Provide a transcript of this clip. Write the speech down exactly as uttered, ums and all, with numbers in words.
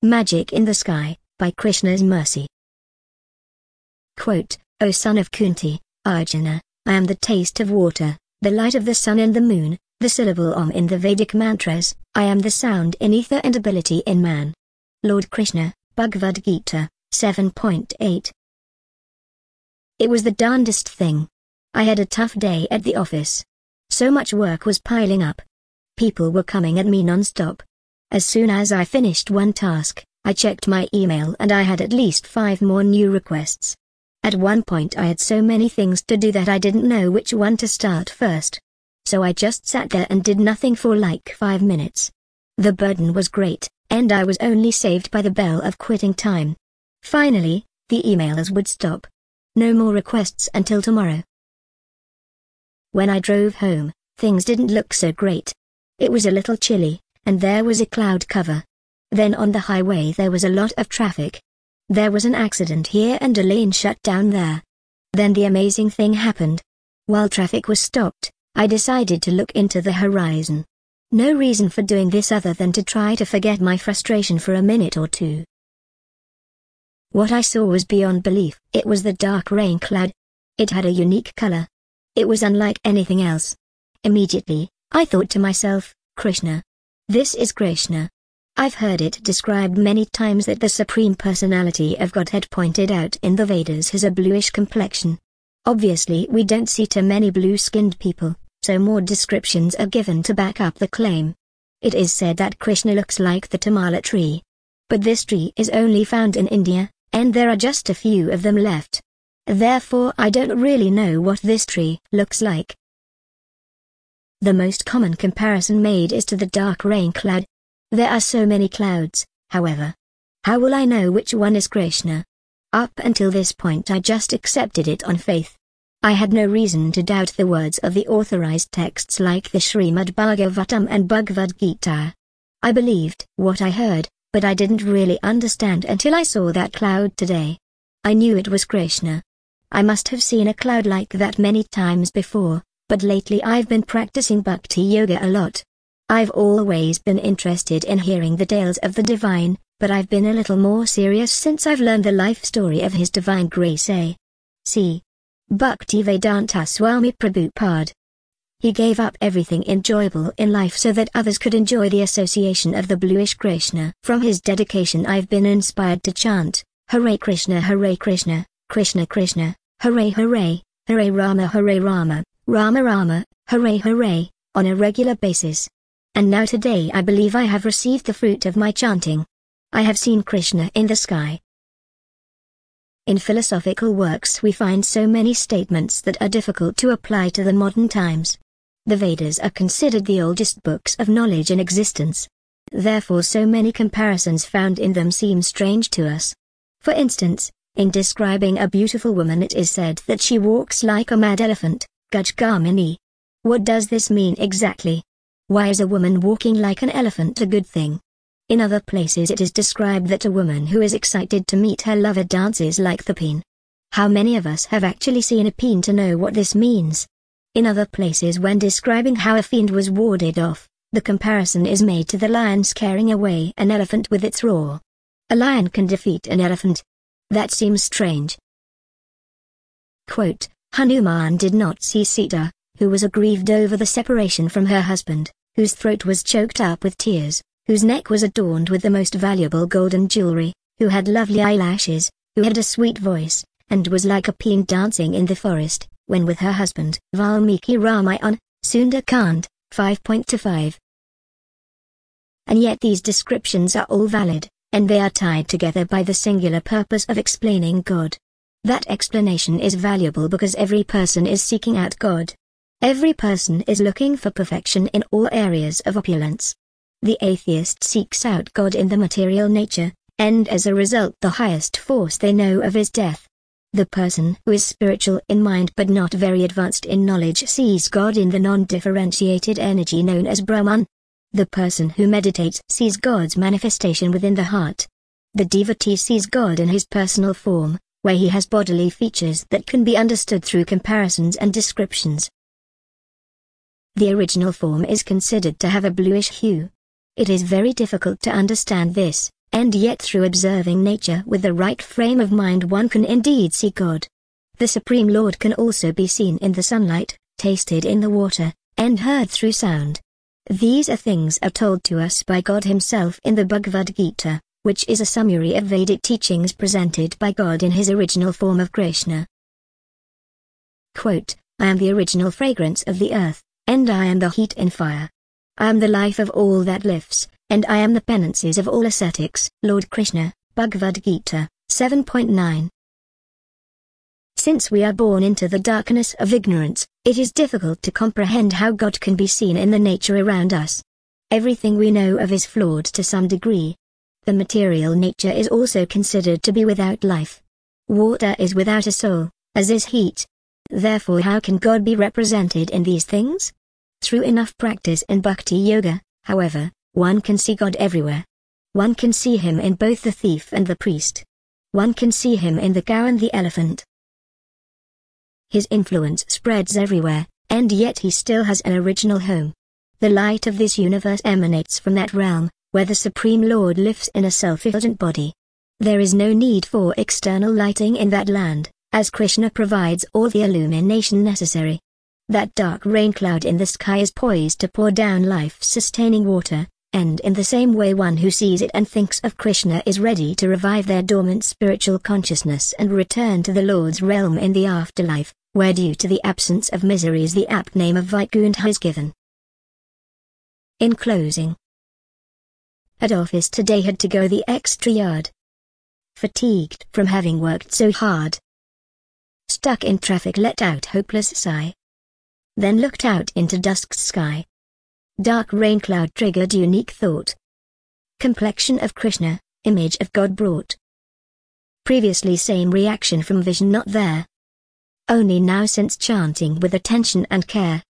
Magic in the Sky, by Krishna's Mercy. Quote, O son of Kunti, Arjuna, I am the taste of water, the light of the sun and the moon, the syllable Om in the Vedic mantras, I am the sound in ether and ability in man. Lord Krishna, Bhagavad Gita, seven point eight. It was the darndest thing. I had a tough day at the office. So much work was piling up. People were coming at me non-stop. As soon as I finished one task, I checked my email and I had at least five more new requests. At one point I had so many things to do that I didn't know which one to start first. So I just sat there and did nothing for like five minutes. The burden was great, and I was only saved by the bell of quitting time. Finally, the emailers would stop. No more requests until tomorrow. When I drove home, things didn't look so great. It was a little chilly, and there was a cloud cover. Then on the highway there was a lot of traffic. There was an accident here and a lane shut down there. Then the amazing thing happened. While traffic was stopped, I decided to look into the horizon. No reason for doing this other than to try to forget my frustration for a minute or two. What I saw was beyond belief. It was the dark rain cloud. It had a unique color. It was unlike anything else. Immediately, I thought to myself, Krishna. This is Krishna. I've heard it described many times that the Supreme Personality of Godhead pointed out in the Vedas has a bluish complexion. Obviously we don't see too many blue-skinned people, so more descriptions are given to back up the claim. It is said that Krishna looks like the Tamala tree. But this tree is only found in India, and there are just a few of them left. Therefore I don't really know what this tree looks like. The most common comparison made is to the dark rain cloud. There are so many clouds, however. How will I know which one is Krishna? Up until this point I just accepted it on faith. I had no reason to doubt the words of the authorized texts like the Srimad Bhagavatam and Bhagavad Gita. I believed what I heard, but I didn't really understand until I saw that cloud today. I knew it was Krishna. I must have seen a cloud like that many times before, but lately I've been practicing bhakti yoga a lot. I've always been interested in hearing the tales of the divine, but I've been a little more serious since I've learned the life story of His Divine Grace A. C. Bhaktivedanta Swami Prabhupada. He gave up everything enjoyable in life so that others could enjoy the association of the bluish Krishna. From his dedication I've been inspired to chant, Hare Krishna Hare Krishna, Krishna Krishna, Hare Hare, Hare Rama Hare Rama, Rama Rama, Hare Hare, on a regular basis. And now today I believe I have received the fruit of my chanting. I have seen Krishna in the sky. In philosophical works we find so many statements that are difficult to apply to the modern times. The Vedas are considered the oldest books of knowledge in existence. Therefore so many comparisons found in them seem strange to us. For instance, in describing a beautiful woman it is said that she walks like a mad elephant, Gajgamini. What does this mean exactly? Why is a woman walking like an elephant a good thing? In other places it is described that a woman who is excited to meet her lover dances like the peen. How many of us have actually seen a peen to know what this means? In other places when describing how a fiend was warded off, the comparison is made to the lion scaring away an elephant with its roar. A lion can defeat an elephant. That seems strange. Quote, Hanuman did not see Sita, who was aggrieved over the separation from her husband, whose throat was choked up with tears, whose neck was adorned with the most valuable golden jewelry, who had lovely eyelashes, who had a sweet voice, and was like a peen dancing in the forest, when with her husband. Valmiki Ramayana, Sundar-Kand, five point two five. And yet these descriptions are all valid, and they are tied together by the singular purpose of explaining God. That explanation is valuable because every person is seeking out God. Every person is looking for perfection in all areas of opulence. The atheist seeks out God in the material nature, and as a result the highest force they know of is death. The person who is spiritual in mind but not very advanced in knowledge sees God in the non-differentiated energy known as Brahman. The person who meditates sees God's manifestation within the heart. The devotee sees God in his personal form, where he has bodily features that can be understood through comparisons and descriptions. The original form is considered to have a bluish hue. It is very difficult to understand this, and yet through observing nature with the right frame of mind one can indeed see God. The Supreme Lord can also be seen in the sunlight, tasted in the water, and heard through sound. These are things are told to us by God Himself in the Bhagavad Gita, which is a summary of Vedic teachings presented by God in His original form of Krishna. Quote, I am the original fragrance of the earth, and I am the heat and fire. I am the life of all that lives, and I am the penances of all ascetics. Lord Krishna, Bhagavad Gita, seven point nine. Since we are born into the darkness of ignorance, it is difficult to comprehend how God can be seen in the nature around us. Everything we know of is flawed to some degree. The material nature is also considered to be without life. Water is without a soul, as is heat. Therefore, how can God be represented in these things? Through enough practice in Bhakti Yoga, however, one can see God everywhere. One can see Him in both the thief and the priest. One can see Him in the cow and the elephant. His influence spreads everywhere, and yet He still has an original home. The light of this universe emanates from that realm, where the Supreme Lord lives in a self-effulgent body. There is no need for external lighting in that land, as Krishna provides all the illumination necessary. That dark rain cloud in the sky is poised to pour down life-sustaining water, and in the same way one who sees it and thinks of Krishna is ready to revive their dormant spiritual consciousness and return to the Lord's realm in the afterlife, where due to the absence of miseries the apt name of Vaikuntha is given. In closing, Adolphus today had to go the extra yard. Fatigued from having worked so hard. Stuck in traffic, let out hopeless sigh. Then looked out into dusk's sky. Dark rain cloud triggered unique thought. Complexion of Krishna, image of God brought. Previously same reaction from vision not there. Only now sense chanting with attention and care.